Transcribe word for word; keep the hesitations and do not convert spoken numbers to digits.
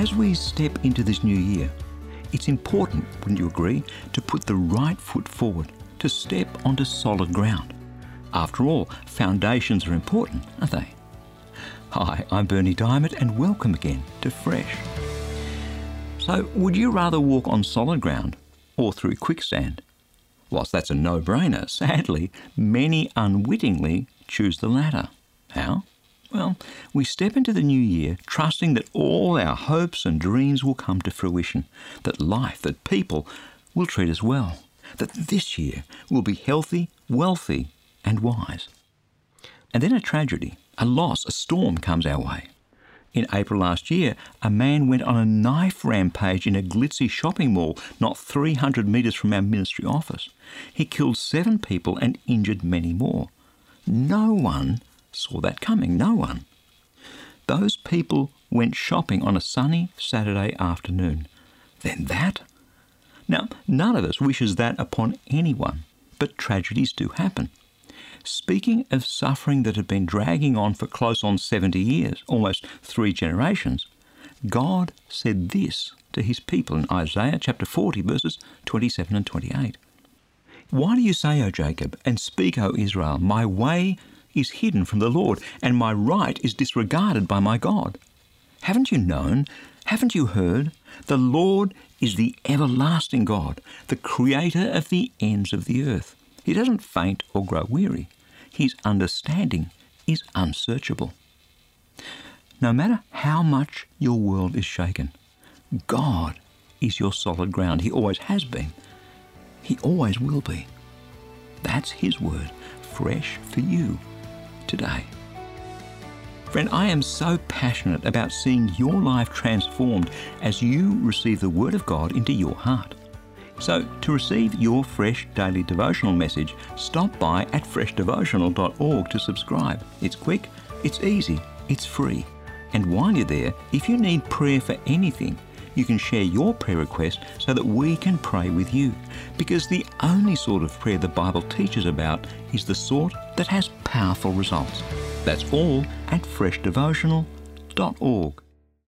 as we step into this new year, it's important, wouldn't you agree, to put the right foot forward, to step onto solid ground. After all, foundations are important, aren't they? Hi, I'm Berni Dymet and welcome again to Fresh. So, would you rather walk on solid ground or through quicksand? Whilst that's a no-brainer, sadly, many unwittingly choose the latter. How? Well, we step into the new year trusting that all our hopes and dreams will come to fruition, that life, that people will treat us well, that this year will be healthy, wealthy and wise. And then a tragedy, a loss, a storm comes our way. In April last year, a man went on a knife rampage in a glitzy shopping mall not three hundred metres from our ministry office. He killed seven people and injured many more. No one saw that coming, no one. Those people went shopping on a sunny Saturday afternoon. Then that? Now, none of us wishes that upon anyone, but tragedies do happen. Speaking of suffering that had been dragging on for close on seventy years, almost three generations, God said this to his people in Isaiah chapter forty, verses twenty-seven and twenty-eight. Why do you say, O Jacob, and speak, O Israel, my way is hidden from the Lord, and my right is disregarded by my God? Haven't you known? Haven't you heard? The Lord is the everlasting God, the creator of the ends of the earth. He doesn't faint or grow weary. His understanding is unsearchable. No matter how much your world is shaken, God is your solid ground. He always has been. He always will be. That's his word, fresh for you today. Friend, I am so passionate about seeing your life transformed as you receive the Word of God into your heart. So, to receive your fresh daily devotional message, stop by at fresh devotional dot org to subscribe. It's quick, it's easy, it's free. And while you're there, if you need prayer for anything, you can share your prayer request so that we can pray with you. Because the only sort of prayer the Bible teaches about is the sort that has powerful results. That's all at fresh devotional dot org.